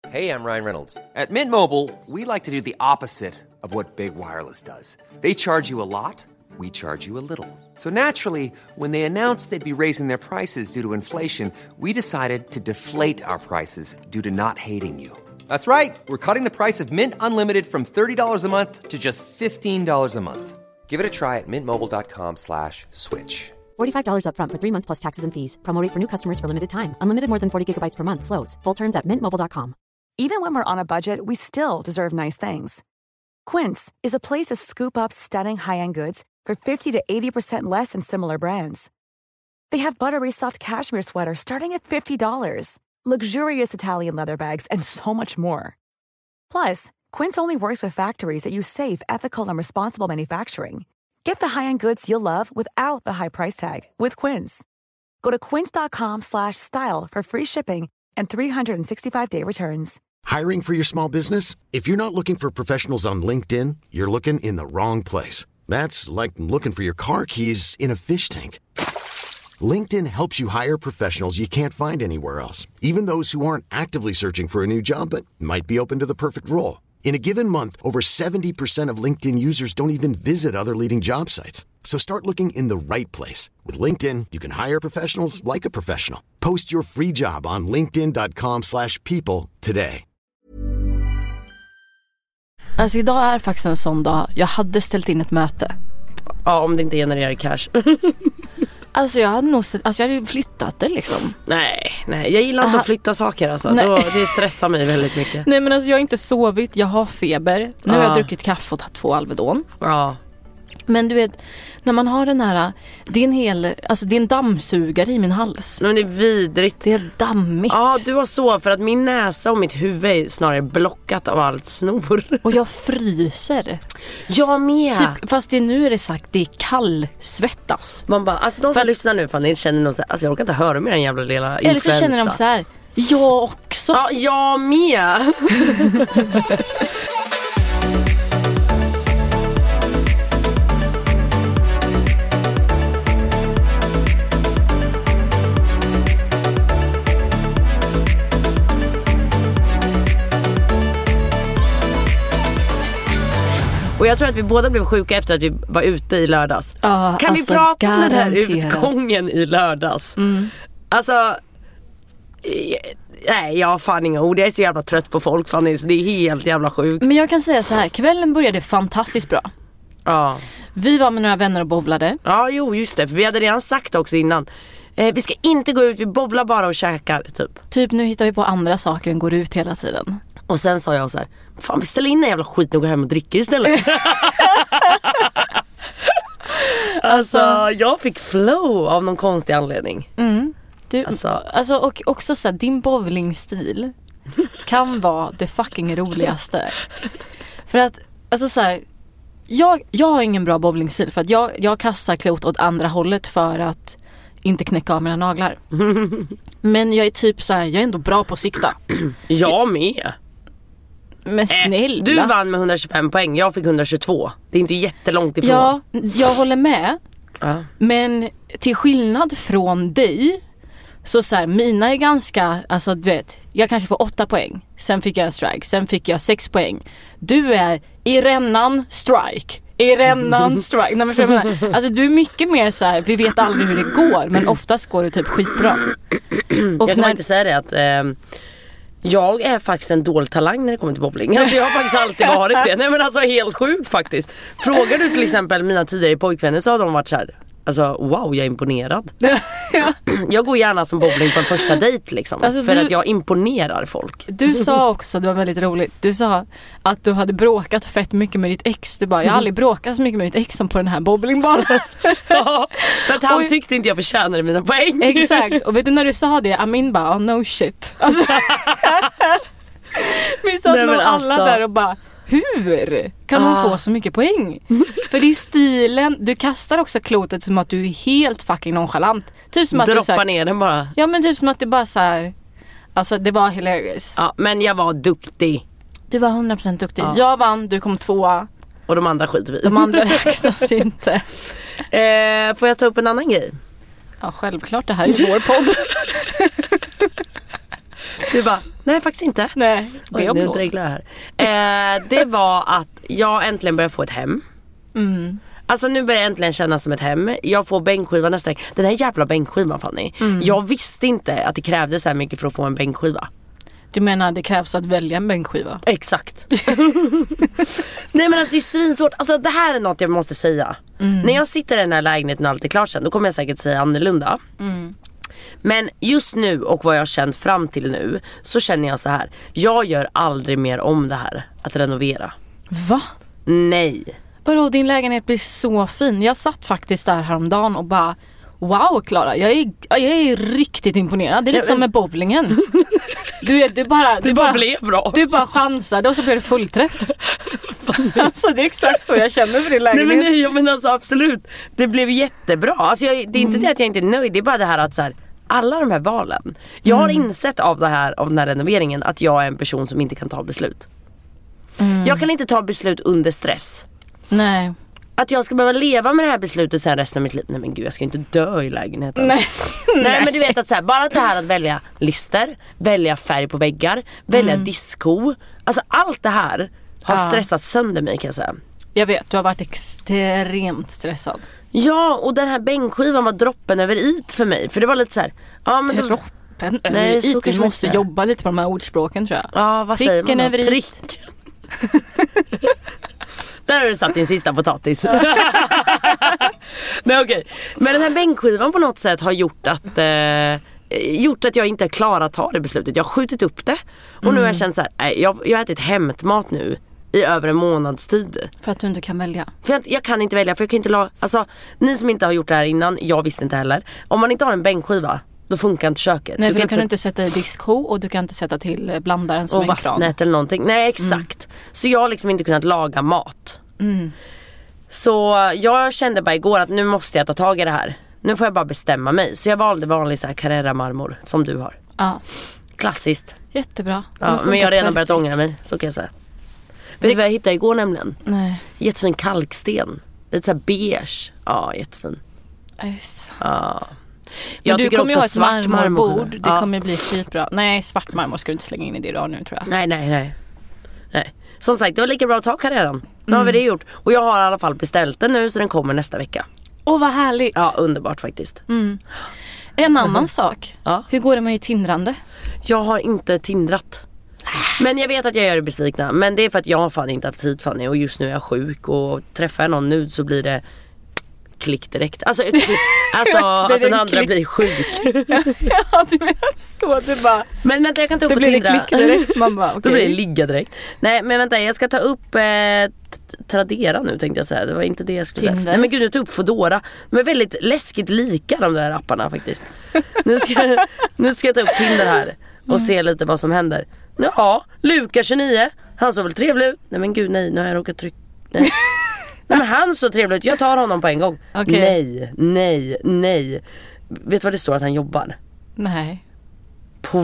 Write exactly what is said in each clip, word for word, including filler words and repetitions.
Hey, I'm Ryan Reynolds. At Mint Mobile, we like to do the opposite of what Big Wireless does. They charge you a lot, we charge you a little. So naturally, when they announced they'd be raising their prices due to inflation, we decided to deflate our prices due to not hating you. That's right. We're cutting the price of Mint Unlimited from thirty dollars a month to just fifteen dollars a month. Give it a try at mintmobile.com slash switch. forty-five dollars up front for three months plus taxes and fees. Promo rate for new customers for limited time. Unlimited more than forty gigabytes per month. Slows full terms at mint mobile dot com. Even when we're on a budget, we still deserve nice things. Quince is a place to scoop up stunning high-end goods for fifty to eighty percent less than similar brands. They have buttery soft cashmere sweaters starting at fifty dollars, luxurious Italian leather bags, and so much more. Plus, Quince only works with factories that use safe, ethical, and responsible manufacturing. Get the high-end goods you'll love without the high price tag with Quince. Go to quince.com slash style for free shipping and three sixty-five day returns. Hiring for your small business? If you're not looking for professionals on LinkedIn, you're looking in the wrong place. That's like looking for your car keys in a fish tank. LinkedIn helps you hire professionals you can't find anywhere else, even those who aren't actively searching for a new job but might be open to the perfect role. In a given month, over seventy percent of LinkedIn users don't even visit other leading job sites. So start looking in the right place. With LinkedIn, you can hire professionals like a professional. Post your free job on linkedin.com slash people today. Alltså idag är faktiskt en sån dag. Jag hade ställt in ett möte. Ja, om det inte genererar cash. Alltså jag hade nog alltså jag hade flyttat det liksom. Nej, nej, jag gillar inte Aha. att flytta saker alltså. Då, det stressar mig väldigt mycket. Nej men alltså jag har inte sovit, jag har feber. Nu har jag druckit kaffe och tagit två Alvedon. Ja. Men du vet, när man har den här, det är en hel, alltså det är en dammsugare i min hals. Men det är vidrigt. Det är dammigt. Ja, du har så, för att min näsa och mitt huvud är snarare blockat av allt snor. Och jag fryser. Jag med. Typ, fast det, nu är det sagt, det är kallsvettas. Man bara, alltså de som för... lyssnar nu, fan, ni känner nog så här, alltså jag orkar inte höra mer en jävla lilla influensa. Eller så känner de så här, jag också. Ja, jag med. Och jag tror att vi båda blev sjuka efter att vi var ute i lördags. Ah, kan alltså, vi prata om den här garanterat. utgången i lördags? Mm. Alltså, nej, jag har fan inga ord. Jag är så jävla trött på folk, Fanny, så det är helt jävla sjukt. Men jag kan säga så här, kvällen började fantastiskt bra. Ja. Vi var med några vänner och bovlade. Ja, jo, just det. För vi hade redan sagt också innan. Eh, vi ska inte gå ut, vi bovlar bara och käkar, typ. Typ nu hittar vi på andra saker än går ut hela tiden. Och sen sa jag så här, fan vi ställer in en jävla skit och går hem och dricker istället. Alltså, jag fick flow av någon konstig anledning. Mm. Du, alltså. alltså, och också så här, din bowlingstil kan vara det fucking roligaste. För att, alltså så här, jag, jag har ingen bra bowlingstil för att jag, jag kastar klot åt andra hållet för att inte knäcka av mina naglar. Men jag är typ så här, jag är ändå bra på att sikta. Jag med. Men snälla. Äh, du vann med hundratjugofem poäng, jag fick hundratjugotvå. Det är inte jättelångt ifrån. Ja, jag håller med. Uh. Men till skillnad från dig, så så här, mina är ganska, alltså du vet, jag kanske får åtta poäng. Sen fick jag en strike, sen fick jag sex poäng. Du är i rännan strike. I rännan strike. Nej, men för jag menar, alltså du är mycket mer så här, vi vet aldrig hur det går, men oftast går det typ skitbra. Och jag kan när... inte säga det att eh, jag är faktiskt en dålig talang när det kommer till bowling. Alltså jag har faktiskt alltid varit det. Nej men alltså helt sjukt faktiskt. Frågar du till exempel mina tidigare pojkvänner så har de varit så här, alltså wow, jag är imponerad. Ja. Jag går gärna som bowling på en första dejt liksom, alltså, för du, att jag imponerar folk. Du sa också, det var väldigt roligt, du sa att du hade bråkat fett mycket med ditt ex. Du bara, jag har aldrig bråkat så mycket med mitt ex som på den här bowlingbanan. Ja, för att han och, tyckte inte jag förtjänade mina poäng. Exakt, och vet du när du sa det, Amin bara, oh, no shit. Alltså, vi satt nog alltså... alla där och bara, hur kan hon ah. få så mycket poäng? För det är stilen, du kastar också klotet som att du är helt fucking nonchalant. Typ som att Droppa du så här, ner den bara. Ja men typ som att du bara så här, alltså det var hilarious. Ja, men jag var duktig. Du var hundra procent duktig. Ja. Jag vann, du kom tvåa. Och de andra skiter vi. De andra räknas inte. Eh, får jag ta upp en annan grej? Ja, självklart, det här är vår podd. Du bara, nej faktiskt inte. Nej, Oj, nu dreglar jag här. Eh, det var att jag äntligen började få ett hem. Mm. Alltså nu börjar jag äntligen kännas som ett hem. Jag får bänkskiva nästa vecka. Den här jävla bänkskivan, Fanny. Mm. Jag visste inte att det krävdes så här mycket för att få en bänkskiva. Du menar det krävs att välja en bänkskiva? Exakt. Nej men alltså, det är svinsvårt. Alltså det här är något jag måste säga. Mm. När jag sitter i den här lägenheten och allt är klart sen, då kommer jag säkert säga annorlunda. Mm. Men just nu och vad jag har känt fram till nu, så känner jag så här. Jag gör aldrig mer om det här, att renovera. Va? Nej. Vadå, din lägenhet blir så fin. Jag satt faktiskt där häromdagen och bara, wow Klara, jag är, jag är riktigt imponerad. Det är lite som med bowlingen. Du, är, du bara, det du bara bara blev bra. Du bara chansade och så blev det fullträff. Alltså det är exakt så jag känner för din lägenhet. Nej men nej, men alltså absolut. Det blev jättebra. Alltså jag, det är inte mm. det att jag inte är nöjd. Det är bara det här att så här, alla de här valen. Jag har mm. insett av det här, av den här renoveringen, att jag är en person som inte kan ta beslut. Mm. Jag kan inte ta beslut under stress. Nej. Att jag ska behöva leva med det här beslutet sen resten av mitt liv. Nej men gud, jag ska inte dö i lägenheten. Nej, Nej men du vet att så här, bara det här att välja lister, välja färg på väggar, välja mm. disco. Alltså allt det här har ja. stressat sönder mig, kan jag säga. Jag vet, du har varit extremt stressad. Ja, och den här bänkskivan var droppen över it för mig. För det var lite så här, ja men då... Droppen över it? Så kanske måste jobba lite på de här ordspråken, tror jag. Ja, vad Pricken säger man då? Över it. Prick. Där har du satt din sista potatis. Nej okej. Men den här bänkskivan på något sätt har gjort att eh, gjort att jag inte är klar att ta det beslutet. Jag har skjutit upp det. Och mm. nu har jag känt så här, nej, jag, jag har ätit hämtmat nu i över en månads tid. För att du inte kan välja. För jag, jag kan inte välja, för jag kan inte la, alltså, ni som inte har gjort det här innan, jag visste inte heller. Om man inte har en bänkskiva, då funkar inte köket. Nej, du för kan då kan inte sätta... du inte sätta i diskho och du kan inte sätta till blandaren som och en kran. Och vattnet eller någonting. Nej, exakt. Mm. Så jag har liksom inte kunnat laga mat. Mm. Så jag kände bara igår att nu måste jag ta tag i det här. Nu får jag bara bestämma mig. Så jag valde vanlig så här Carrera-marmor som du har. Ja. Klassiskt. Jättebra. Ja, men jag har redan börjat ångra mig, så kan jag säga. Vet du vad jag hittade igår nämligen? Nej. Jättefin kalksten. Lite så här beige. Ja, jättefin. Yes. Ja. Jag du kommer ju ha ett svart marmorbord. Det ja. kommer bli skitbra. Nej, svart marmor ska du inte slänga in i det du har nu, tror jag. Nej, nej, nej. Nej. Som sagt, det var lika bra att ta karriären. Nu mm. har vi det gjort. Och jag har i alla fall beställt den nu, så den kommer nästa vecka. Åh, oh, vad härligt. Ja, underbart faktiskt. Mm. En annan mm. sak. Ja. Hur går det med ditt tindrande? Jag har inte tindrat. Men jag vet att jag gör det besvikna. Men det är för att jag har fan inte haft tid, Fanny. Och just nu är jag sjuk. Och träffar jag någon nu så blir det klick direkt. Alltså, klick, alltså att den andra klick. Blir sjuk. Ja, du menar så. Du bara... Men vänta, jag kan ta upp det på blir Tindra. Det klick direkt. Man bara, okay. Då blir det ligga direkt. Nej, men vänta, jag ska ta upp eh, Tradera nu, tänkte jag säga. Det var inte det jag skulle Tinder. säga. Nej men gud, jag tog upp Foodora. De är väldigt läskigt lika, de där apparna faktiskt. Nu ska, nu ska jag ta upp Tinder här och mm. se lite vad som händer. Ja, Lukas tjugonio. Han såg väl trevlig ut. Nej men gud, nej, nu har jag råkat trycka. Nej. Nej men han så trevlig ut. Jag tar honom på en gång. Okay. Nej, nej, nej. Vet du vad det står att han jobbar? Nej. På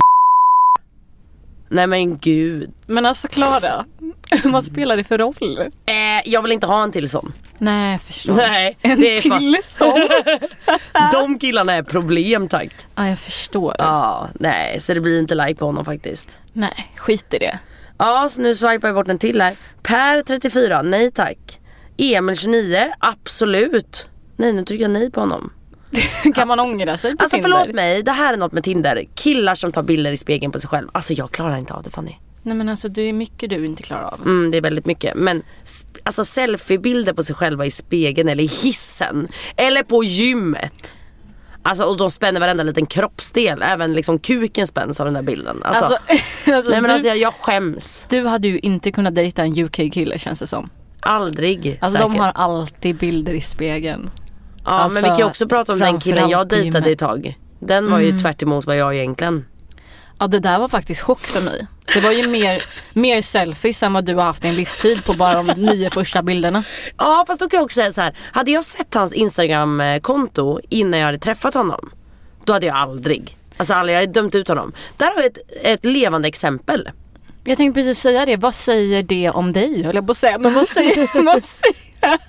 Nej men gud. Men alltså Klara, vad spelar det för roll? Eh, jag vill inte ha en till sån. Nej, jag förstår. Nej, en det är till sån. De killarna är problem, tack. Ja, jag förstår. Ja, nej, så det blir inte like på honom faktiskt. Nej, skit i det. Ja, så nu swipar jag bort en till här. Per trettiofyra, nej tack. Emil tjugonio, absolut. Nej, nu trycker jag nej på honom. Kan man ångra sig på alltså, Tinder? Alltså förlåt mig, det här är något med Tinder. Killar som tar bilder i spegeln på sig själv. Alltså jag klarar inte av det, Fanny. Nej men alltså det är mycket du inte klarar av. Mm, det är väldigt mycket. Men alltså selfiebilder på sig själva i spegeln eller i hissen. Eller på gymmet. Alltså och de spänner varenda liten kroppsdel. Även liksom kuken spänns av den där bilden. Alltså, alltså, alltså nej men du, alltså jag, jag skäms. Du hade ju inte kunnat dejta en U K-kille, känns det som. Aldrig, alltså säkert. De har alltid bilder i spegeln. Ja, alltså, men vi kan också prata om den killen jag dejtade ett tag. Den var ju mm. tvärt emot vad jag egentligen. Ja, det där var faktiskt chock för mig. Det var ju mer, mer selfies än vad du har haft i en livstid på bara de nio första bilderna. Ja, fast då kan jag också säga så här. Hade jag sett hans Instagram-konto innan jag hade träffat honom, då hade jag aldrig. Alltså aldrig, jag hade dömt ut honom. Där har vi ett, ett levande exempel. Jag tänkte precis säga det. Vad säger det om dig? Höll jag på att säga. Men vad säger, vad säger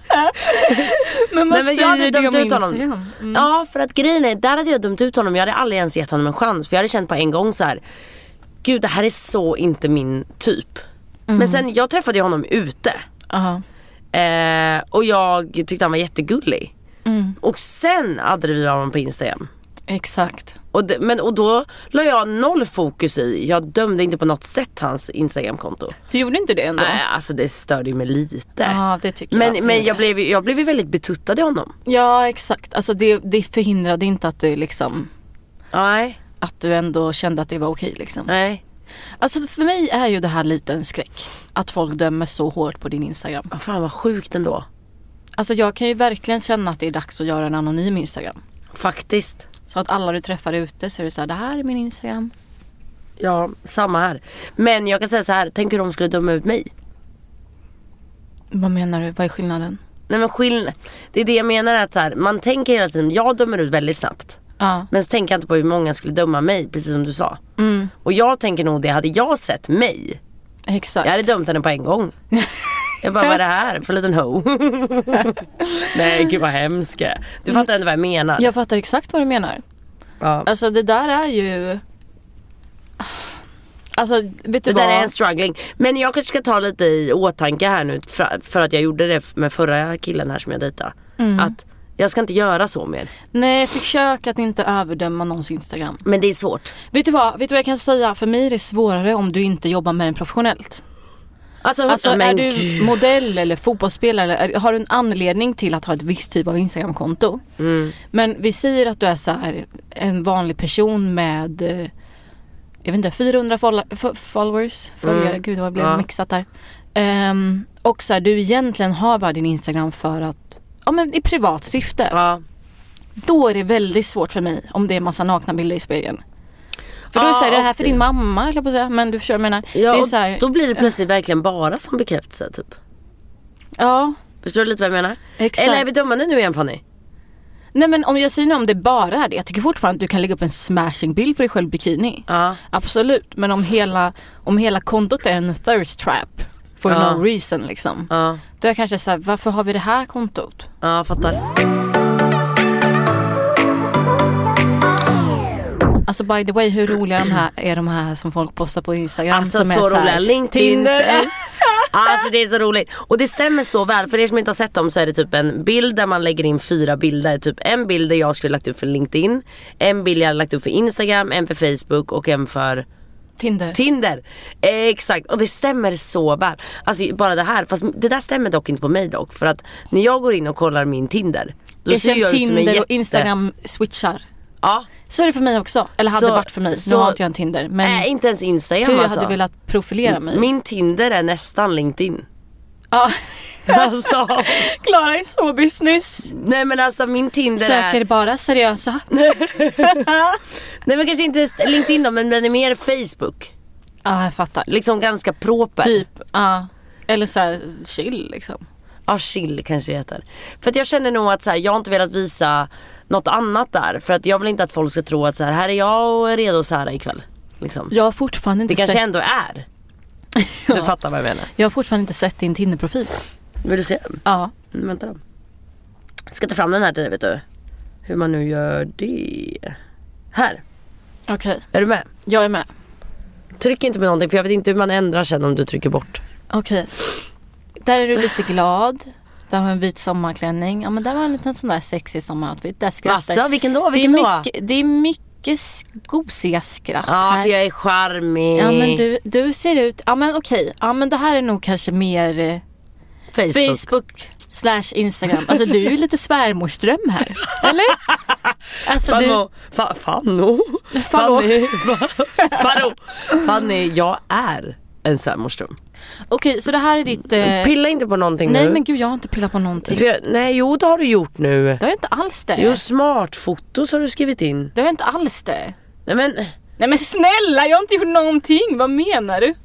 Men vad Nej, men jag hade dömt ut honom. Mm. Ja, för att grejen är, där hade jag dömt ut honom. Jag hade aldrig ens gett honom en chans. För jag hade känt på en gång så här. gud det här är så inte min typ. Mm. Men sen jag träffade honom ute. Uh-huh. Eh, och jag tyckte han var jättegullig. Mm. Och sen hade vi honom på Instagram. Exakt. Och, det, men, och då la jag noll fokus i. Jag dömde inte på något sätt hans Instagram-konto. Du gjorde inte det ändå? Nej, alltså det störde mig lite. Ja, det tycker men jag. Men jag blev, jag blev väldigt betuttad i honom. Ja, exakt. Alltså det, det förhindrade inte att du liksom... Nej. Att du ändå kände att det var okej liksom. Nej. Alltså för mig är ju det här lite en skräck. Att folk dömer så hårt på din Instagram. Oh, fan vad sjukt ändå. Alltså jag kan ju verkligen känna att det är dags att göra en anonym Instagram. Faktiskt. Så att alla du träffar ute så är det så här, det här är min Instagram. Ja, samma här. Men jag kan säga så här, tänk hur de skulle döma ut mig. Vad menar du? Vad är skillnaden? Nej men skill- det är det jag menar att så här, man tänker hela tiden, jag dömer ut väldigt snabbt. Ja. Men så tänker jag inte på hur många skulle döma mig, precis som du sa. Mm. Och jag tänker nog det, hade jag sett mig, Exakt. jag hade dömt henne på en gång. Jag bara, vad är det här för en liten ho? Nej, gud vad hemskt. Du fattar inte vad jag menar. Jag fattar exakt vad du menar. Ja. Alltså det där är ju... Alltså vet du det vad? där är en struggling. Men jag kanske ska ta lite i åtanke här nu, för att jag gjorde det med förra killen här som jag dejtade. Mm. Att jag ska inte göra så mer. Nej, försök att inte överdöma någons Instagram. Men det är svårt. Vet du vad? Vet du vad jag kan säga? För mig är det svårare om du inte jobbar med den professionellt. Alltså, alltså men är du gud. modell eller fotbollsspelare, eller har du en anledning till att ha ett visst typ av Instagram-konto? Mm. Men vi säger att du är så här, en vanlig person med jag vet inte, fyrahundra fol- followers följare, mm. gud vad blev ja. mixat där. Um, och så här, du egentligen har bara din Instagram för att ja, men i privat syfte. Ja. Då är det väldigt svårt för mig om det är en massa nakna bilder i spegeln. För då ja, är det här för din mamma, eller på att säga, men du förstår, menar. Ja, det är så här, då blir det plötsligt verkligen bara som bekräftelse typ. Ja. Förstår du lite vad jag menar? Exakt. Eller är vi dömande nu igen, Fanny? Nej, men om jag säger nu om det bara är det, jag tycker fortfarande att du kan lägga upp en smashing-bild på dig själv bikini. Ja. Absolut, men om hela, om hela kontot är en thirst trap for ja. no reason liksom. Ja. Då är jag kanske såhär, varför har vi det här kontot? Ja, fattar. Alltså by the way, hur roliga de här är de här som folk postar på Instagram? Alltså som så är så roliga, här, LinkedIn. Alltså det är så roligt. Och det stämmer så väl. För er som inte har sett dem så är det typ en bild där man lägger in fyra bilder. Typ en bild där jag skulle lagt upp för LinkedIn, en bild jag hade lagt upp för Instagram, en för Facebook och en för Tinder. Tinder, eh, exakt. Och det stämmer så väl. Alltså bara det här, fast det där stämmer dock inte på mig dock. För att när jag går in och kollar min Tinder, då jag ser jag ut som en Tinder jätte... och Instagram switchar. Ja. Så är det för mig också. Eller hade så, varit för mig. så, nu har inte jag en Tinder. Men äh, inte ens Instagram hur jag alltså. hade velat profilera mig. Min Tinder är nästan LinkedIn. Ja. Alltså. Klara är så business. Nej men alltså min Tinder söker är... bara seriösa. Nej men kanske inte LinkedIn då, men den är mer Facebook. Ja, jag fattar. Liksom ganska proper. Typ, ja. Eller så här chill liksom. Ja, chill kanske det heter. För att jag känner nog att så här, jag har inte velat visa något annat där. För att jag vill inte att folk ska tro att så här, här är jag och är redo så här ikväll. Liksom. Jag har fortfarande inte det kanske sett... ändå är. Du ja. fattar vad jag menar. Jag har fortfarande inte sett din Tinder-profil. Vill du se den? Ja. Mm, vänta då. Jag ska ta fram den här till dig, vet du. Hur man nu gör det. Här. Okej. Okay. Är du med? Jag är med. Tryck inte med någonting, för jag vet inte hur man ändrar sen om du trycker bort. Okej. Okay. Där är du lite glad. Där har en vit sommarklänning. Ja, men där var en liten sån där sexig sommaroutfit. Där skrattar. Massa, vilken då? Vilken det är då? Mycket, det är mycket gosiga skratt ja, här. Ja, för jag är charmig. Ja, men du, du ser ut... Ja, men okej. Okay. Ja, men det här är nog kanske mer... Eh, Facebook. Facebook slash Instagram. Alltså du är ju lite svärmorsdröm här. Eller? Alltså Fanno. du... Fa- Fanno. Fanny. Fanno. Fanny, jag är en svärmorsdröm. Okej, okay, så det här är ditt... Eh... Pilla inte på någonting nej, nu. Nej, men gud, jag har inte pillat på någonting. Jag, nej, jo, det har du gjort nu. Det har jag inte alls det. Jo, smartfotos har du skrivit in. Det har jag inte alls det. Nej, men... Nej, men snälla, jag har inte gjort någonting. Vad menar du?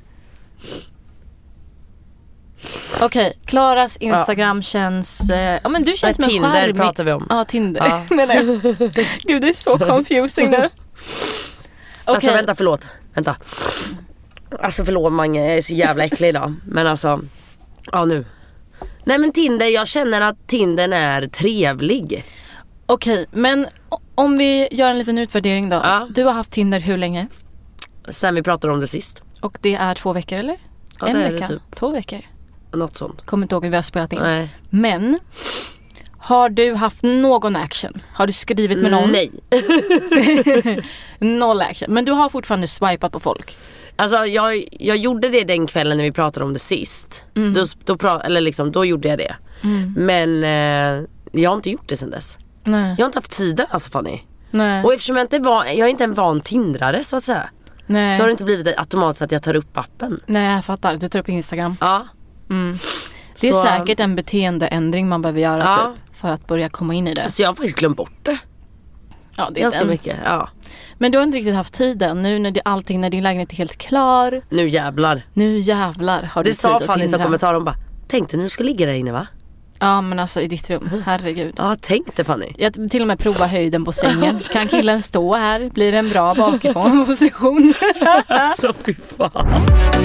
Okej, okay, Klaras Instagram ja. känns... Eh, ja, men du känns ja, som en Tinder charmig... pratar vi om. Ja, Tinder. Ja. menar jag. Gud, det är så confusing nu. Okay. Alltså, vänta, förlåt. Vänta. Alltså, förlåt, Mange. Jag är så jävla äcklig idag. Men alltså... Ja, nu. Nej, men Tinder, jag känner att Tinder är trevlig. Okej, okay, men om vi gör en liten utvärdering då. Ja. Du har haft Tinder hur länge? Sen vi pratade om det sist. Och det är två veckor eller? Ja, en det är vecka? det typ. Två veckor? Något sånt. Kommer inte ihåg att vi har spelat in. Nej. Men har du haft någon action? Har du skrivit med någon? Nej. Noll action. Men du har fortfarande swipat på folk? Alltså jag, jag gjorde det den kvällen när vi pratade om det sist. Mm. Då, då, pra, eller liksom, då gjorde jag det. Mm. Men eh, jag har inte gjort det sen dess. Nej. Jag har inte haft tiden alltså Fanny. Nej. Och eftersom jag inte var, jag är inte en van tindrare så att säga. Nej. Så har det inte blivit automatiskt att jag tar upp appen. Nej, jag fattar. Du tar upp Instagram. Ja. Mm. Det är så, säkert en beteendeändring man behöver göra ja. typ, för att börja komma in i det. Så jag har faktiskt glömt bort det. Ja, det är ganska den. mycket, ja. Men du har inte riktigt haft tiden. Nu när det, allting, när din lägenhet är helt klar. Nu jävlar. Nu jävlar har du det tid sa att Fanny som tindra. kommentar, hon bara, tänkte när du ska ligga där inne va? Ja men alltså i ditt rum, herregud. Ja, tänkte Fanny. Jag till och med prova höjden på sängen. Kan killen stå här? Blir det en bra bakifrån position? Alltså fy fan.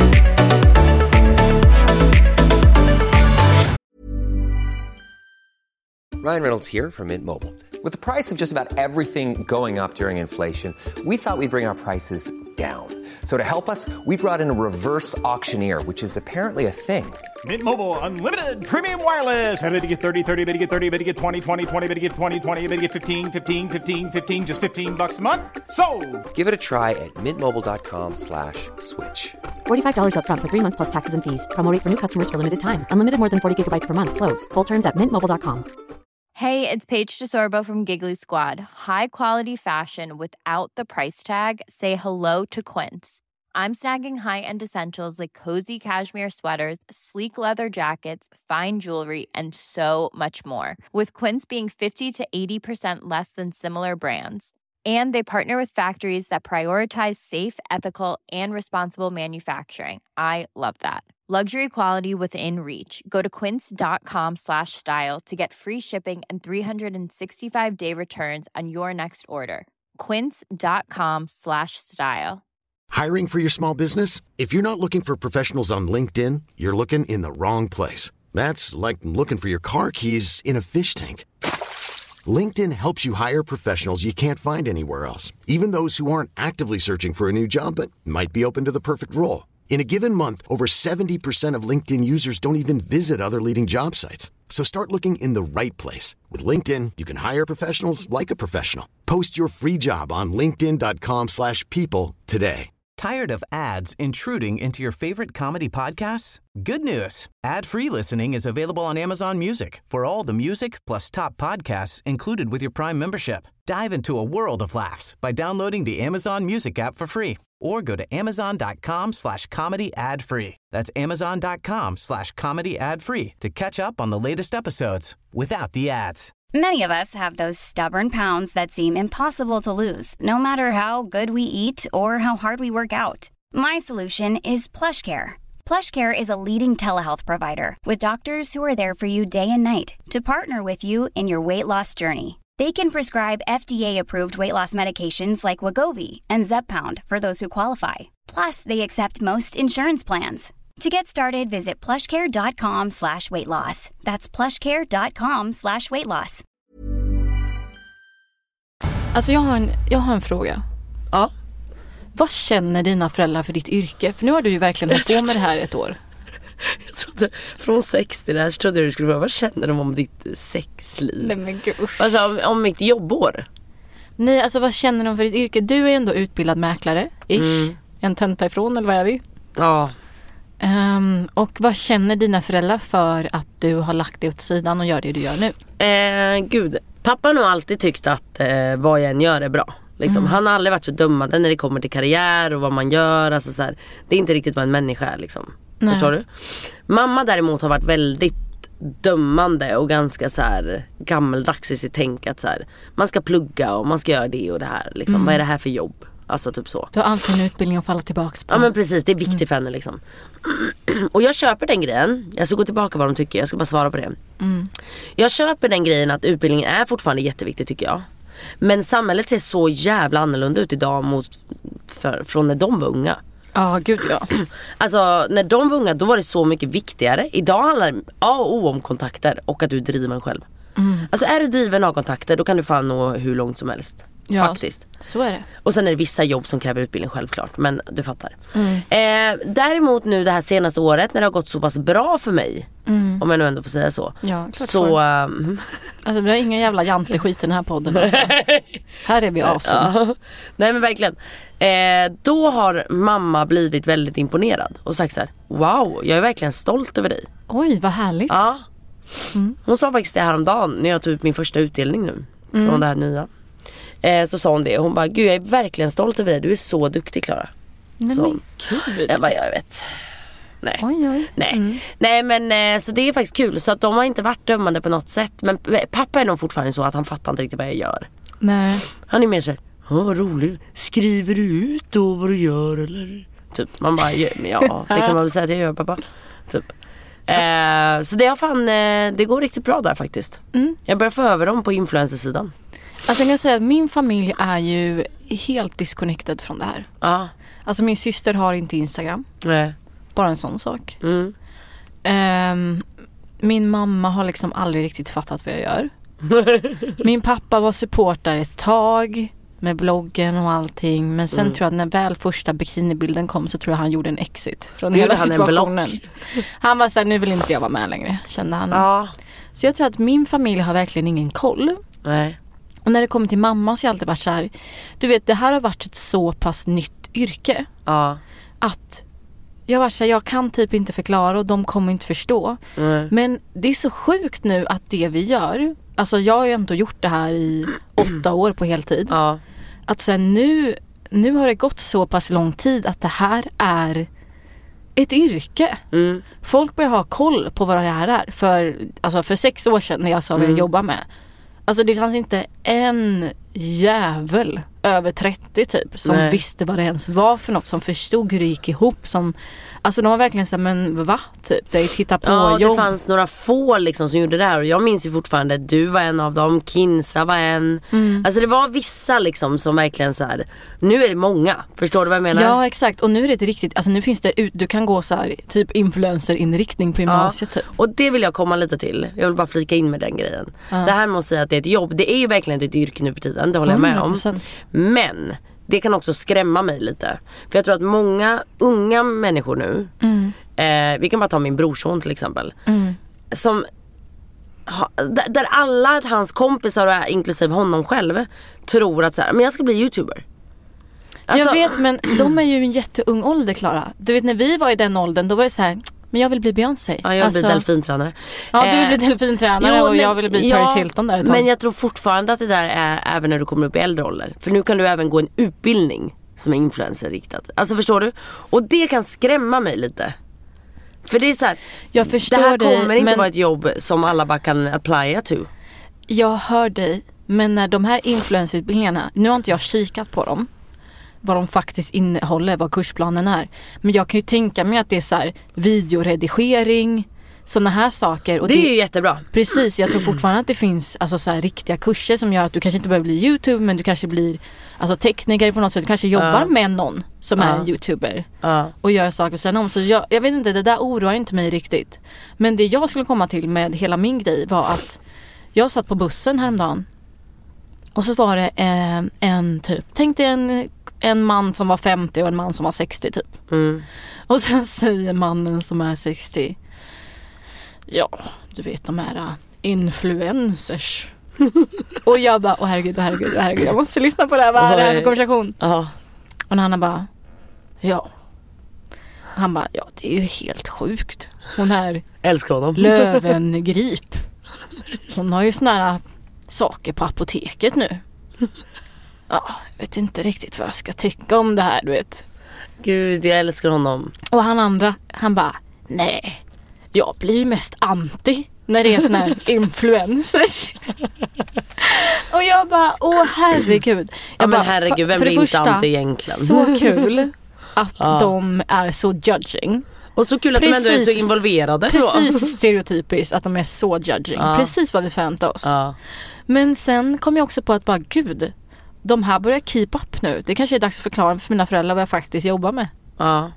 Ryan Reynolds here from Mint Mobile. With the price of just about everything going up during inflation, we thought we'd bring our prices down. So to help us, we brought in a reverse auctioneer, which is apparently a thing. Mint Mobile Unlimited Premium Wireless. How to get thirty, thirty, bit to get thirty, bit to get twenty, twenty, twenty, bit to get twenty, twenty, bit to get fifteen, fifteen, fifteen, fifteen, just fifteen bucks a month? Sold! Give it a try at mintmobile.com slash switch. forty-five dollars up front for three months plus taxes and fees. Promo rate for new customers for limited time. Unlimited more than forty gigabytes per month. Slows full terms at mint mobile dot com. Hey, it's Paige DeSorbo from Giggly Squad. High quality fashion without the price tag. Say hello to Quince. I'm snagging high-end essentials like cozy cashmere sweaters, sleek leather jackets, fine jewelry, and so much more. With Quince being fifty to eighty percent less than similar brands. And they partner with factories that prioritize safe, ethical, and responsible manufacturing. I love that. Luxury quality within reach. Go to quince.com slash style to get free shipping and three sixty-five day returns on your next order. Quince.com slash style. Hiring for your small business? If you're not looking for professionals on LinkedIn, you're looking in the wrong place. That's like looking for your car keys in a fish tank. LinkedIn helps you hire professionals you can't find anywhere else, even those who aren't actively searching for a new job but might be open to the perfect role. In a given month, over seventy percent of LinkedIn users don't even visit other leading job sites. So start looking in the right place. With LinkedIn, you can hire professionals like a professional. Post your free job on linkedin.com slash people today. Tired of ads intruding into your favorite comedy podcasts? Good news. Ad-free listening is available on Amazon Music for all the music plus top podcasts included with your Prime membership. Dive into a world of laughs by downloading the Amazon Music app for free or go to amazon.com slash comedy ad free. That's amazon.com slash comedy ad free to catch up on the latest episodes without the ads. Many of us have those stubborn pounds that seem impossible to lose, no matter how good we eat or how hard we work out. My solution is PlushCare. PlushCare is a leading telehealth provider with doctors who are there for you day and night to partner with you in your weight loss journey. They can prescribe F D A-approved weight loss medications like Wegovy and Zepbound for those who qualify. Plus, they accept most insurance plans. To get started, visit plushcare.com slash weight loss. That's plushcare.com slash weight loss. Alltså jag har en, jag har en fråga. Ja. Vad känner dina föräldrar för ditt yrke? För nu har du ju verkligen hållit på med det här ett år. Jag trodde, från sex till det här så trodde jag du skulle fråga, vad känner de om ditt sexliv? Nej men gud. Alltså om, om mitt jobbår? Nej, alltså vad känner de för ditt yrke? Du är ändå utbildad mäklare, ish. Mm. En tenta ifrån, eller vad är vi? Ja. Um, och vad känner dina föräldrar för att du har lagt det åt sidan och gör det du gör nu? Eh, gud, pappa har nog alltid tyckt att eh, vad jag än gör är bra. Liksom. Mm. Han har aldrig varit så dömande när det kommer till karriär och vad man gör. Alltså, så här, det är inte riktigt vad en människa är. Liksom. Förstår du? Mamma däremot har varit väldigt dömande och ganska så här gammeldags i sitt tänk. Att så här, man ska plugga och man ska göra det och det här. Liksom. Mm. Vad är det här för jobb? Alltså typ så. Du har alltid en utbildning att falla tillbaka på. Ja men precis, det är viktigt mm. för henne liksom. Och jag köper den grejen. Jag ska gå tillbaka vad de tycker, jag ska bara svara på det. Mm. Jag köper den grejen att utbildningen är fortfarande jätteviktig tycker jag. Men samhället ser så jävla annorlunda ut idag mot för, från när de var unga. Ja, oh, gud ja. Alltså när de var unga då var det så mycket viktigare. Idag handlar det A och O om kontakter och att du driver en själv. Mm. Alltså är du driven av kontakter då kan du fan nå hur långt som helst. Ja, faktiskt. Så är det. Och sen är det vissa jobb som kräver utbildning självklart. Men du fattar. Mm. Eh, däremot nu det här senaste året när det har gått så pass bra för mig. Mm. Om jag nu ändå får säga så. Ja, klart. Så... Um... Alltså vi har ingen jävla janteskit i den här podden. Alltså. Här är vi awesome. Ja. Nej men verkligen. Eh, då har mamma blivit väldigt imponerad. Och sagt så här: wow, jag är verkligen stolt över dig. Oj, vad härligt. Ja. Mm. Hon sa faktiskt det här om dagen när jag tog ut min första utdelning nu. Mm. Från det här nya. Eh, så sa hon det. Hon bara, gud jag är verkligen stolt över dig. Du är så duktig, Klara. Nej men gud. Jag bara, jag vet. Nej. Oj, oj. Nej. Mm. Nej men så det är faktiskt kul. Så att de har inte varit dömande på något sätt. Men pappa är nog fortfarande så att han fattar inte riktigt vad jag gör. Nej. Han är mer så här, ja vad roligt. Skriver du ut då vad du gör eller? Typ, man bara, ja det kan man väl säga att jag gör pappa. Typ. Eh, så det har fan, eh, det går riktigt bra där faktiskt. Mm. Jag börjar få över dem på influencersidan. Alltså jag kan säga att min familj är ju helt disconnected från det här. Ja. Alltså min syster har inte Instagram. Nej. Bara en sån sak. Mm. Um, min mamma har liksom aldrig riktigt fattat vad jag gör. Min pappa var supporter ett tag med bloggen och allting. Men sen mm. tror jag att när väl första bikinibilden kom så tror jag han gjorde en exit från det hela han situationen. Han var såhär, nu vill inte jag vara med längre, kände han. Ja. Så jag tror att min familj har verkligen ingen koll. Nej. Och när det kommer till mamma så har jag alltid varit så här, du vet, det här har varit ett så pass nytt yrke. Ja. Att jag var så här, jag kan typ inte förklara och de kommer inte förstå. Mm. Men det är så sjukt nu att det vi gör, alltså jag har ju ändå gjort det här i åtta år på heltid. Ja. Att sen nu, nu har det gått så pass lång tid att det här är ett yrke. Mm. Folk börjar ha koll på vad det här är. För, alltså för sex år sedan när jag sa vad jag Mm. jobbar med. Alltså det fanns inte en jävel över trettio typ som Nej. visste vad det ens var för något, som förstod hur det gick ihop, som, alltså de var verkligen så här, men va? Typ, det är titta på ja, jobb. det fanns några få liksom som gjorde det här och jag minns ju fortfarande, du var en av dem, Kinsa var en. Mm. Alltså det var vissa liksom som verkligen så här, nu är det många, förstår du vad jag menar? Ja, exakt, och nu är det ett riktigt, alltså nu finns det ut, du kan gå så här, typ influencer-inriktning på gymnasiet ja. typ. Och det vill jag komma lite till, jag vill bara flika in med den grejen. Ja. Det här med att säga att det är ett jobb, det är ju verkligen ett yrke nu på tiden, det håller jag med om. Men det kan också skrämma mig lite. För jag tror att många unga människor nu, mm. eh, vi kan bara ta min brorson till exempel, mm. som ha, där, där alla hans kompisar, inklusive honom själv, tror att så här, men jag ska bli YouTuber. Alltså, jag vet, men de är ju en jätteung ålder, Klara. Du vet, när vi var i den åldern, då var det så här, men jag vill bli Beyoncé. Ja, jag vill alltså, bli delfintränare. Ja, du vill bli delfintränare jo, och nej, jag vill bli ja, Paris Hilton där ett tag. Men jag tror fortfarande att det där är även när du kommer upp i äldre ålder. För nu kan du även gå en utbildning som är influencer-riktat. Alltså förstår du? Och det kan skrämma mig lite. För det är så här, jag förstår det här dig, kommer inte men vara ett jobb som alla bara kan applya to. Jag hör dig, men när de här influencerutbildningarna, nu har inte jag kikat på dem, vad de faktiskt innehåller, vad kursplanen är. Men jag kan ju tänka mig att det är så här videoredigering, sådana här saker. Och det, det är ju jättebra. Precis, jag tror fortfarande att det finns alltså så här riktiga kurser som gör att du kanske inte behöver bli YouTube, men du kanske blir alltså tekniker på något sätt. Du kanske jobbar uh. med någon som uh. är en YouTuber uh. och gör saker sen om. Så jag, jag vet inte, det där oroar inte mig riktigt. Men det jag skulle komma till med hela min grej var att jag satt på bussen häromdagen och så var det en, en typ, tänk dig en en man som var femtio och en man som var sextio typ. Mm. Och sen säger mannen som är sextio, ja, du vet de här uh, influencers. Och jag bara, åh herregud, åh herregud, åh herregud, jag måste lyssna på det här, vad är det här för konversation? Uh. Och han bara, ja. Han bara, ja, det är ju helt sjukt. Hon här älskar honom. Lövengrip. Hon har ju såna här saker på apoteket nu. Ja, jag vet inte riktigt vad jag ska tycka om det här, du vet. Gud, jag älskar honom. Och han andra, han bara, nej, jag blir ju mest anti när det är såna här influencers. Och jag bara, åh herregud. Jag ja, men bara, herregud, vem för blir det inte första, anti egentligen? Så kul att ja. de är så judging. Och så kul att precis, de ändå är så involverade. Precis då. Stereotypiskt att de är så judging. Ja. Precis vad vi förväntar oss. Ja. Men sen kom jag också på att bara, gud, de här börjar keep up nu. Det kanske är dags att förklara för mina föräldrar vad jag faktiskt jobbar med. Ja.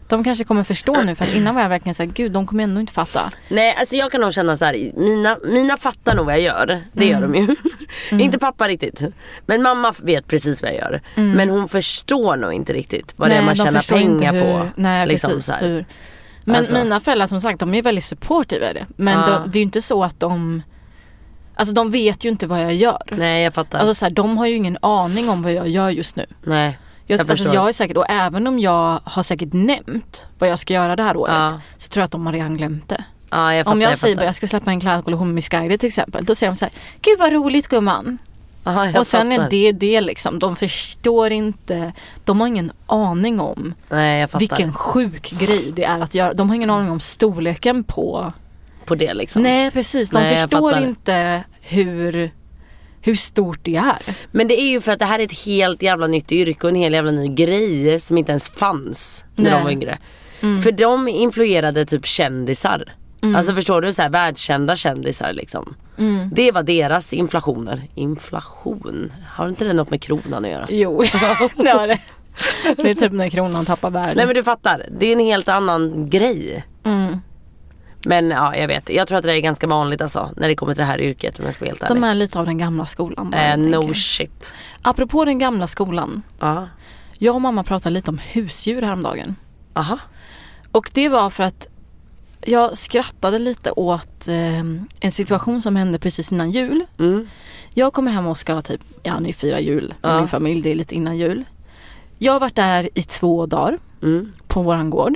De kanske kommer förstå nu, för att innan var jag verkligen såhär, gud, de kommer ändå inte fatta. Nej, alltså jag kan nog känna så här, mina, mina fattar nog vad jag gör. Det Mm. gör de ju. Mm. Inte pappa riktigt. Men mamma vet precis vad jag gör. Mm. Men hon förstår nog inte riktigt vad Nej, det är man de tjänar förstår pengar inte hur, på. Nej, liksom precis. så här. Hur. Men Alltså. mina föräldrar, som sagt, de är väldigt supportive i det. Men Ja. de, det är ju inte så att de... Alltså de vet ju inte vad jag gör. Nej, jag fattar. Alltså så här, de har ju ingen aning om vad jag gör just nu. Nej, jag, jag alltså, förstår. jag är säkert, och även om jag har säkert nämnt vad jag ska göra det här året, Ja. så tror jag att de har redan glömt det. Ja, jag fattar, om jag, jag säger fattar. att jag ska släppa en klädkollektion med Miss Guide till exempel, då säger de så här, gud vad roligt gumman. Aha, jag och sen fattar. är det det liksom, de förstår inte, de har ingen aning om Nej, jag fattar. vilken sjuk grej det är att göra. De har ingen aning om storleken på På det liksom. Nej, precis, de Nej, jag förstår fattar. inte hur hur stort det är. Men det är ju för att det här är ett helt jävla nytt yrke och en hel jävla ny grej som inte ens fanns när Nej. de var yngre. Mm. För de influerade typ kändisar. Mm. Alltså förstår du, så här världskända kändisar liksom. Mm. Det var deras inflationer. Inflation? Har inte det något med kronan att göra? Jo, det har det. Det är typ när kronan tappar värde. Nej, men du fattar, det är en helt annan grej. Mm. Men ja, jag vet. Jag tror att det är ganska vanligt alltså, när det kommer till det här yrket, om jag ska vara helt ärlig. De är lite av den gamla skolan. Bara, eh, no shit. Apropå den gamla skolan. Ja. Jag och mamma pratade lite om husdjur häromdagen. Aha. Och det var för att jag skrattade lite åt eh, en situation som hände precis innan jul. Mm. Jag kommer hem och ska typ, ja, ni firar jul med Ja. min familj, det är lite innan jul. Jag har varit där i två dagar mm. på våran gård.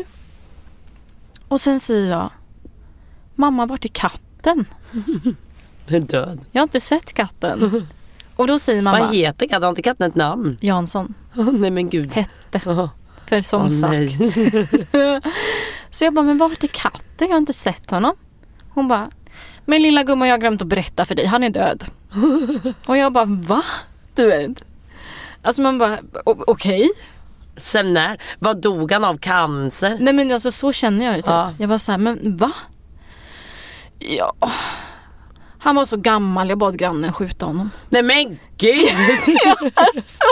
Och sen säger jag, mamma, vart är katten? Den är död. Jag har inte sett katten. Och då säger mamma, vad heter katten? Har inte katten ett namn? Jansson. Oh, nej men gud. Hette. Oh. För som oh, sagt. Så jag bara, men vart är katten? Jag har inte sett honom. Hon bara, men lilla gumman, jag har glömt att berätta för dig. Han är död. Och jag bara, va? Du vet. Alltså man bara, okej. Okay. Sen när? Vad dog han av, cancer? Nej men alltså så känner jag ju typ. Ja. Jag var så här, men va? Ja. Han var så gammal, jag bad grannen skjuta honom. Nej men gud! Ja, alltså.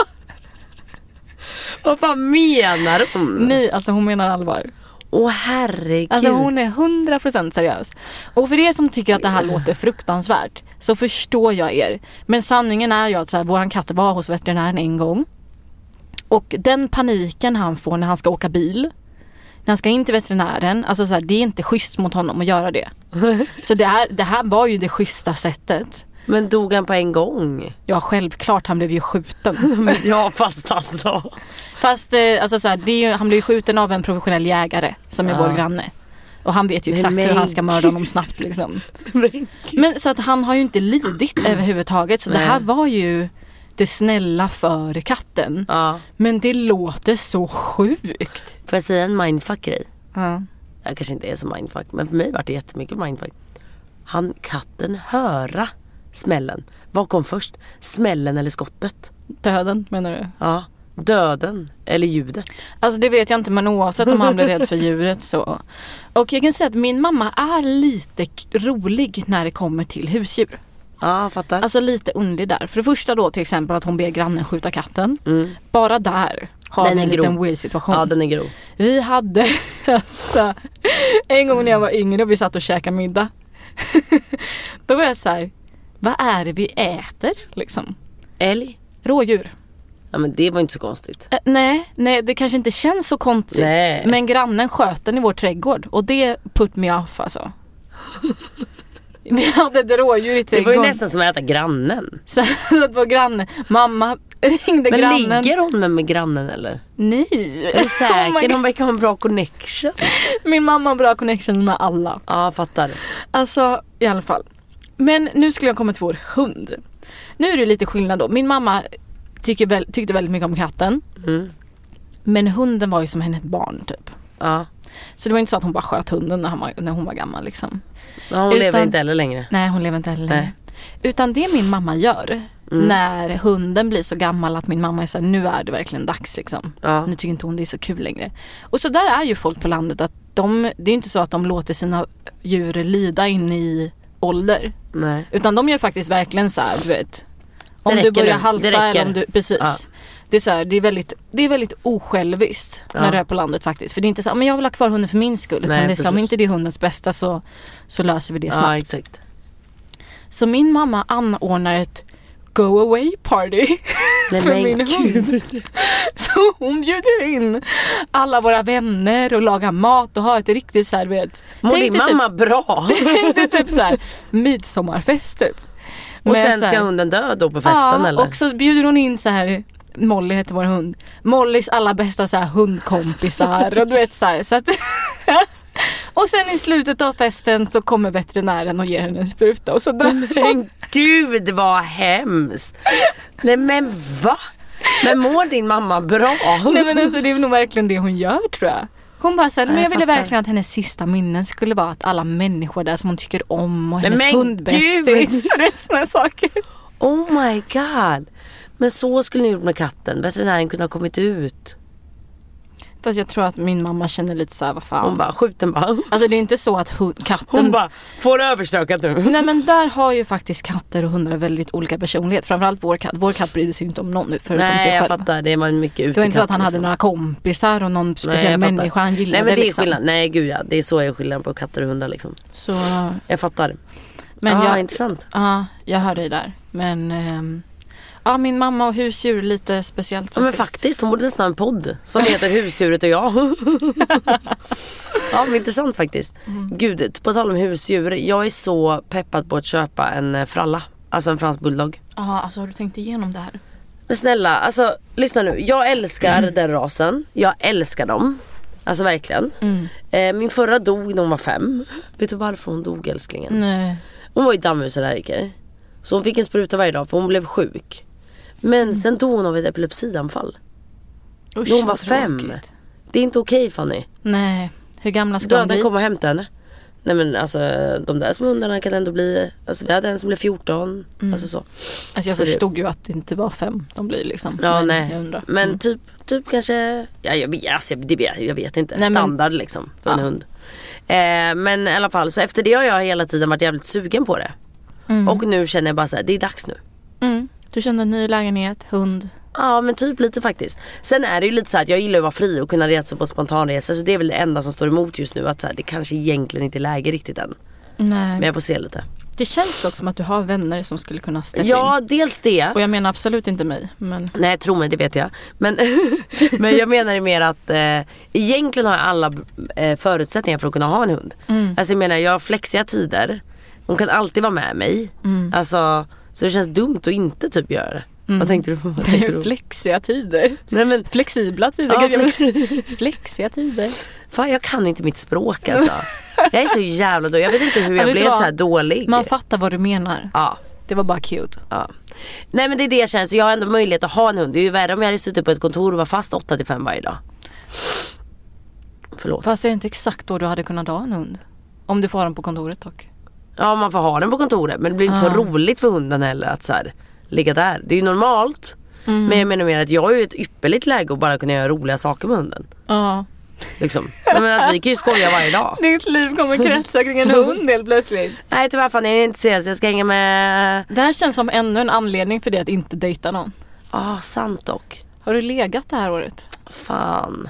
Vad fan menar hon? Nej, alltså hon menar allvar. Åh oh, herregud. Alltså hon är hundra procent seriös. Och för er som tycker att det här låter fruktansvärt, så förstår jag er. Men sanningen är ju att så här, våran katt var hos veterinären en gång. Och den paniken han får när han ska åka bil, när han ska in till veterinären, alltså så här, det är inte schysst mot honom att göra det. Så det här, det här var ju det schyssta sättet. Men dog han på en gång? Ja, självklart, han blev ju skjuten. Ja, fast alltså. Fast eh, alltså så här, det är ju, han blev ju skjuten av en professionell jägare som är Ja. vår granne. Och han vet ju exakt Nej, hur han ska mörda honom snabbt liksom. Men så att han har ju inte lidit överhuvudtaget. Så Nej. det här var ju det snälla för katten. Ja. Men det låter så sjukt. Får jag säga en mindfuck-grej? Ja. Jag kanske inte är så mindfuck, men för mig var det jättemycket mindfuck. Han, katten, höra smällen. Vad kom först? Smällen eller skottet? Döden menar du? Ja, döden eller ljudet. Alltså det vet jag inte, men oavsett om han blir rädd för djuret så. Och jag kan säga att min mamma är lite k- rolig när det kommer till husdjur. Ja, fattar. Alltså lite underlig där. För det första då till exempel att hon ber grannen skjuta katten. Mm. Bara där har Den vi en är grov. liten weird situation. Ja, den är grov. Vi hade alltså, en gång när jag var yngre och vi satt och käkade middag. Då var jag så här, vad är det vi äter liksom? Älg? Rådjur. Ja, men det var inte så konstigt. Äh, nej, nej, det kanske inte känns så konstigt. Nej. Men grannen sköt den i vår trädgård och det put me off alltså. Vi hade ett rådjur i Det trädgården. var ju nästan som att äta grannen. Så att vår granne, mamma ringde Men grannen. ligger hon med, med grannen eller? Nej. Är du Oh säker? my De verkar ha en bra connection. Min mamma har bra connection med alla. Ja, fattar. Alltså, i alla fall. Men nu skulle jag komma till vår hund. Nu är det lite skillnad då. Min mamma tycker väl, tyckte väldigt mycket om katten. Mm. Men hunden var ju som henne ett barn typ. Ja. Så det var inte så att hon bara sköt hunden när hon var, när hon var gammal liksom. Ja, hon Utan- lever inte heller längre. Nej, hon lever inte heller längre. Nej. Utan det min mamma gör Mm. när hunden blir så gammal att min mamma är så här, nu är det verkligen dags liksom. Ja. Nu tycker inte hon det är så kul längre. Och så där är ju folk på landet att de, det är inte så att de låter sina djur lida in i ålder. Nej. Utan de gör faktiskt verkligen så här, du vet. Om Det du räcker börjar nu. halta Det räcker. eller om du, precis. Ja. Det är, så här, det är, väldigt, det är väldigt osjälviskt Ja. när du är på landet faktiskt. För det är inte så men jag vill ha kvar hunden för min skull. Utan Nej, det är så, om precis. inte det är hundens bästa så, så löser vi det snabbt. Ja, exakt. Så min mamma anordnar ett go away party Nej, för men min hund. Så hon bjuder in alla våra vänner och lagar mat och har ett riktigt så här, vet. Mår din mamma typ, bra? det är typ så här midsommarfest typ. Och Med sen så ska här, hunden dö då på festen ja, eller? och så bjuder hon in så här, Molly heter vår hund. Mollys alla bästa så här hundkompisar och du vet så här, så att och sen i slutet av festen så kommer veterinären och ger henne en spruta och så dör. Men gud vad hemskt. Nej men va? Men mår din mamma bra? Nej men alltså det är nog verkligen det hon gör tror jag. Hon bara såhär, men jag, jag ville fattar. verkligen att hennes sista minnen skulle vara att alla människor där som hon tycker om och Nej, hennes men hundbästis och sådana saker. Oh my god. Men så skulle ni gjort med katten. Veterinären kunde ha kommit ut. Fast jag tror att min mamma känner lite såhär, vad fan. Hon bara, skjut den bara. Alltså det är inte så att hund, katten... Hon bara, får det överstökat nu. Nej men där har ju faktiskt katter och hundar väldigt olika personlighet. Framförallt vår katt. Vår katt brydde sig inte om någon förutom Nej, sig själv. jag fattar. Det var mycket ute. Det var inte så att han hade några kompisar och någon speciell människa han gillade. Nej men det är liksom. skillnad. Nej gud ja, det är så är skillnad på katter och hundar liksom. Så... Jag fattar. Men ah, jag, intressant. Ja, jag hör dig där. Men... Ehm, ja, min mamma och husdjur lite speciellt faktiskt. Ja, men faktiskt, hon borde nästan ha en podd som heter Husdjuret och jag. Ja, men intressant faktiskt. Mm. Gud, på tal om husdjur. Jag är så peppad på att köpa en fralla. Alltså en fransk bulldog. Ja, alltså har du tänkt igenom det här? Men snälla, alltså lyssna nu. Jag älskar mm. den rasen. Jag älskar dem. Alltså verkligen. Mm. Eh, min förra dog när hon var fem. Vet du varför hon dog, älsklingen? Nej. Hon var ju dammhusallergiker. Så hon fick en spruta varje dag för hon blev sjuk. Men mm. sen dog hon av ett epilepsianfall. Usch, när hon var fem. Tråkigt. Det är inte okej, Fanny. Nej, hur gamla ska Döden de bli? kommer hämta henne. Nej men alltså de där små hundarna kan ändå bli. Alltså vi hade en som blev fjorton. Mm. Alltså så. Alltså jag så förstod det... ju att det inte var fem de blir liksom. Ja men nej. Jag undrar. Men mm. typ, typ kanske. Ja jag vet, alltså, jag, det, jag vet inte. Nej, Standard men... liksom för ja. en hund. Eh, men i alla fall så efter det har jag hela tiden varit jävligt sugen på det. Mm. Och nu känner jag bara så här, det är dags nu. Mm. Du kände en ny lägenhet, hund. Ja men typ lite faktiskt. Sen är det ju lite så här att jag gillar att vara fri och kunna resa på spontanresa. Så det är väl det enda som står emot just nu. Att så här, det kanske egentligen inte är läge riktigt än. Nej. Men jag får se lite. Det känns dock som att du har vänner som skulle kunna steppa Ja in. dels det. Och jag menar absolut inte mig men... Nej tro mig, det vet jag. Men, men jag menar det mer att eh, egentligen har jag alla eh, förutsättningar för att kunna ha en hund. mm. Alltså jag menar jag har flexiga tider. Hon kan alltid vara med mig. mm. Alltså, så det känns dumt att inte typ göra det. Mm. Vad tänkte du på? Vad tänkte du? Flexiga tider. Nej, men... Flexibla tider. Ja, flex... Flexiga tider. Fan jag kan inte mitt språk alltså. Jag är så jävla dålig. Jag vet inte hur jag ja, blev så här dålig. Man fattar vad du menar. Ja. Det var bara cute. Ja. Nej men det är det jag känner. Så jag har ändå möjlighet att ha en hund. Det är ju värre om jag hade suttit på ett kontor och var fast åtta till fem varje dag. Förlåt. Fast det är inte exakt då du hade kunnat ha en hund. Om du får ha den på kontoret dock. Ja man får ha den på kontoret. Men det blir inte ah. så roligt för hunden heller att så här, ligga där. Det är ju normalt. Mm. Men jag menar mer att jag har ju ett ypperligt läge att bara kunna göra roliga saker med hunden. Ja. Liksom. Men alltså vi kan ju skoja varje dag. Ditt liv kommer kretsa kring en hund helt plötsligt. Nej tyvärr fan jag är inte ses. Jag ska hänga med. Det här känns som ännu en anledning för dig att inte dejta någon. Ja ah, sant dock. Har du legat det här året? Fan.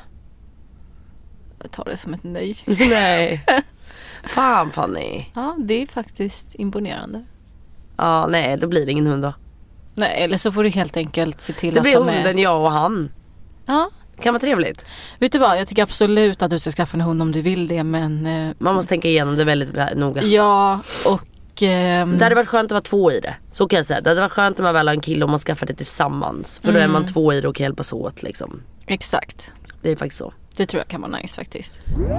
Jag tar det som ett nej. Nej. Fan Fanny. Ja det är faktiskt imponerande. Ja nej då blir det ingen hund då. Nej eller så får du helt enkelt se till det att blir ta med. hunden jag och han. Ja. Kan vara trevligt. Vet du vad, jag tycker absolut att du ska skaffa en hund om du vill det, men... Eh, man måste tänka igenom det väldigt noga. Ja, och... Eh, det hade varit skönt att vara två i det. Så kan jag säga. Det hade varit skönt om man väl har en kille och man skaffar det tillsammans. För mm. då är man två i det och kan hjälpas åt liksom. Exakt. Det är faktiskt så. Det tror jag kan vara nice faktiskt.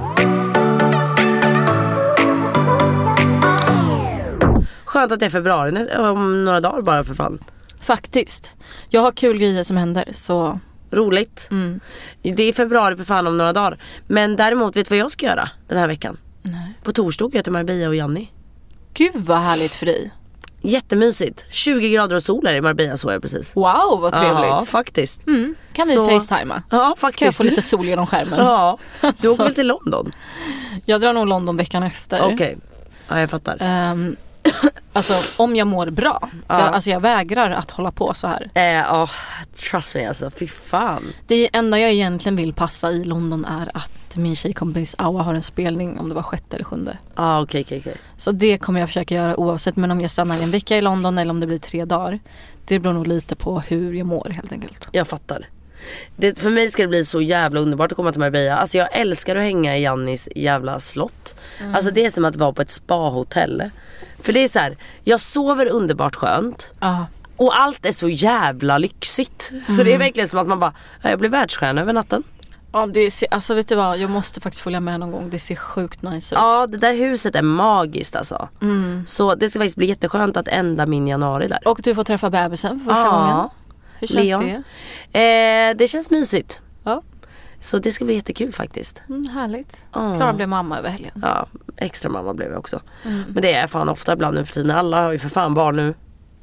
Skönt att det är februari om några dagar bara för fan. Faktiskt. Jag har kul grejer som händer, så... Roligt. Mm. Det är februari för fan om några dagar. Men däremot, vet du vad jag ska göra den här veckan? Nej. På torsdag går jag till Marbella och Janni. Gud vad härligt för dig. Jättemysigt. tjugo grader och sol är i Marbella, så är jag precis. Wow, vad trevligt. Ja, faktiskt. Mm. Kan vi så... facetima? Ja, faktiskt. Kan jag få lite sol genom skärmen? Ja. Du åker väl till London? Jag drar nog London veckan efter. Okej. Okay. Ja, jag fattar. Um, Alltså om jag mår bra. Ja. Jag, alltså jag vägrar att hålla på så här. Ja, eh, oh, trust me alltså, fy fan. Det enda jag egentligen vill passa i London är att min tjejkompis Awa har en spelning om det var sjätte eller sjunde. Ja, ah, okej, okay, okej, okay, okej. Okay. Så det kommer jag försöka göra oavsett, men om jag stannar en vecka i London eller om det blir tre dagar. Det beror nog lite på hur jag mår helt enkelt. Jag fattar. Det, för mig ska det bli så jävla underbart att komma till Marbella. Alltså jag älskar att hänga i Jannis jävla slott. Mm. Alltså det är som att vara på ett spahotell. För det är så här, jag sover underbart skönt. Uh. Och allt är så jävla lyxigt. Mm. Så det är verkligen som att man bara, jag blir världsstjärna över natten. Ja, det ser, alltså vet du vad, jag måste faktiskt följa med någon gång. Det ser sjukt nice ut. Ja, det där huset är magiskt alltså. Mm. Så det ska faktiskt bli jätteskönt att ända min januari där. Och du får träffa bebisen för första ja. gången. Hur känns Leon. det? Eh, det känns mysigt. Ja. Så det ska bli jättekul faktiskt. Mm, härligt. Oh. Klara blev mamma över helgen. Ja, extra mamma blev jag också. Mm. Men det är fan ofta ibland nu för tiden. Alla har ju för fan barn nu.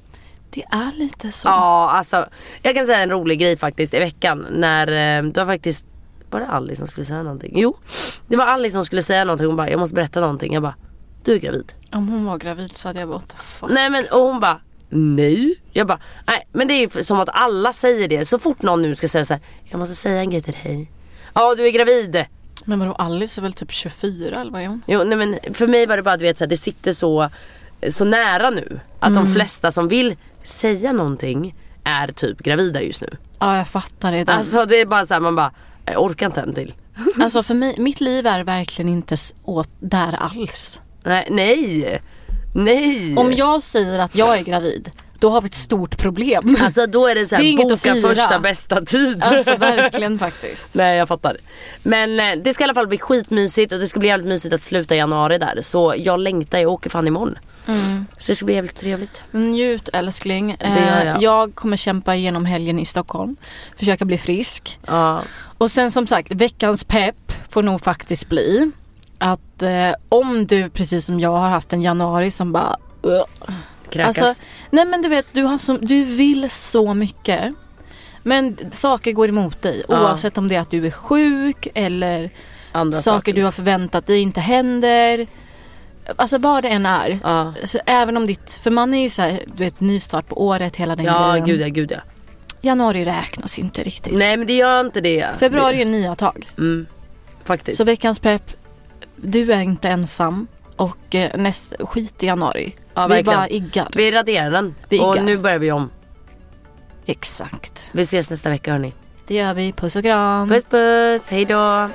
Det är lite så. Ja, alltså jag kan säga en rolig grej faktiskt i veckan. När eh, det var faktiskt, var det Alice som skulle säga någonting? Jo, det var Alice som skulle säga någonting. Hon bara, jag måste berätta någonting. Jag bara, du är gravid. Om hon var gravid så hade jag bara, fuck. Nej men, och hon bara, nej. Jag bara, nej men det är som att alla säger det. Så fort någon nu ska säga så här, jag måste säga en grej till dig. Ja, du är gravid. Men vadå, Alice är väl typ tjugofyra eller vad är hon? Jo, nej men för mig var det bara att du vet så här, det sitter så så nära nu att mm. de flesta som vill säga någonting är typ gravida just nu. Ja, jag fattar det. Den... Alltså det är bara så här, man bara, jag orkar inte en till. Alltså för mig, mitt liv är verkligen inte åt där alls. Nej, nej. Nej. Om jag säger att jag är gravid, då har vi ett stort problem. Alltså då är det så här, det är boka första bästa tid. Alltså verkligen faktiskt. Nej, jag fattar. Men eh, det ska i alla fall bli skitmysigt. Och det ska bli jävligt mysigt att sluta i januari där. Så jag längtar, jag åker fan imorgon. Mm. Så det ska bli jävligt trevligt. Njut älskling. Det gör jag. Jag kommer kämpa igenom helgen i Stockholm. Försöka bli frisk. Ja. Och sen som sagt, veckans pepp får nog faktiskt bli att eh, om du precis som jag har haft en januari som bara uh, kräkas. Alltså, nej men du vet, du, har som, du vill så mycket. Men saker går emot dig. Ja. Oavsett om det är att du är sjuk eller andra saker, saker du har förväntat dig inte händer. Alltså vad det än är. Ja. Så även om ditt, för man är ju så här, du vet, nystart på året, hela den ja, grejen. gud ja, gud ja. Januari räknas inte riktigt. Nej men det gör inte det. Februari det... är nya tag. Mm, faktiskt. Så veckans pepp, du är inte ensam. Och eh, näst, skit i januari. Ja, vi verkligen. bara iggar. Vi raderar den. Vi och iggar. nu börjar vi om. Exakt. Vi ses nästa vecka hörni. Det gör vi. Puss och kram. Puss puss. Hej då.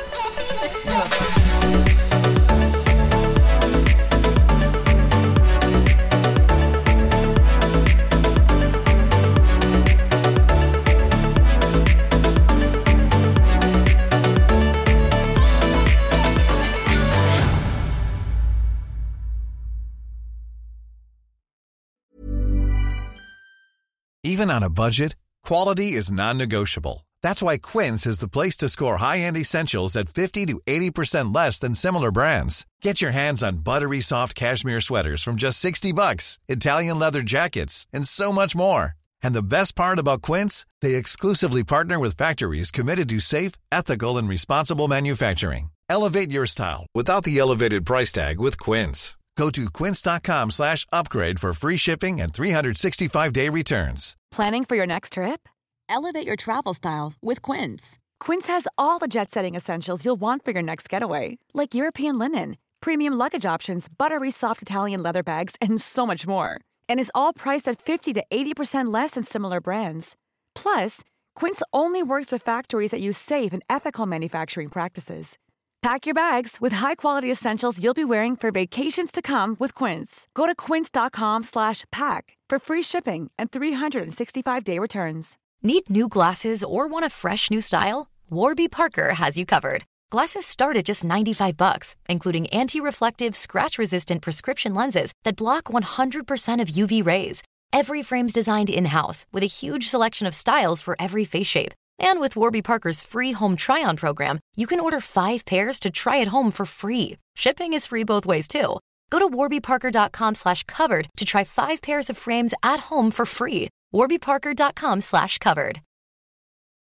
Even on a budget, quality is non-negotiable. That's why Quince is the place to score high-end essentials at fifty to eighty percent less than similar brands. Get your hands on buttery soft cashmere sweaters from just sixty bucks, Italian leather jackets, and so much more. And the best part about Quince, they exclusively partner with factories committed to safe, ethical, and responsible manufacturing. Elevate your style without the elevated price tag with Quince. Go to quince.com slash upgrade for free shipping and three sixty-five day returns. Planning for your next trip? Elevate your travel style with Quince. Quince has all the jet-setting essentials you'll want for your next getaway, like European linen, premium luggage options, buttery soft Italian leather bags, and so much more. And is all priced at fifty to eighty percent less than similar brands. Plus, Quince only works with factories that use safe and ethical manufacturing practices. Pack your bags with high-quality essentials you'll be wearing for vacations to come with Quince. Go to quince.com slash pack for free shipping and three sixty-five day returns. Need new glasses or want a fresh new style? Warby Parker has you covered. Glasses start at just ninety-five bucks, including anti-reflective, scratch-resistant prescription lenses that block one hundred percent of U V rays. Every frame's designed in-house with a huge selection of styles for every face shape. And with Warby Parker's free home try-on program, you can order five pairs to try at home for free. Shipping is free both ways, too. Go to warbyparker.com slash covered to try five pairs of frames at home for free. warbyparker.com slash covered.